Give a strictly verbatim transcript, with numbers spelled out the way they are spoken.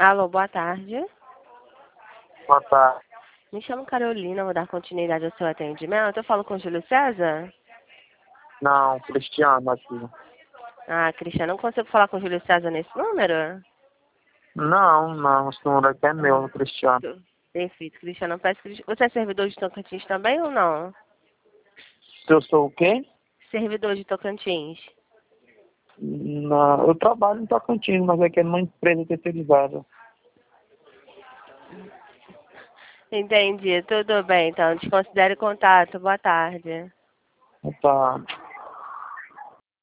Alô, boa tarde. Boa tarde. Me chamo Carolina, vou dar continuidade ao seu atendimento. Eu falo com o Júlio César? Não, Cristiano aqui. Ah, Cristiano, não consigo falar com o Júlio César nesse número? Não, não, esse número aqui é meu, Cristiano. Perfeito, Cristiano. Peço que... Você é servidor de Tocantins também ou não? Se eu sou o quê? Servidor de Tocantins. Não, eu trabalho em Tocantins, mas aqui é numa empresa terceirizada. Entendi, tudo bem, então. Desconsidere o contato. Boa tarde. Tá.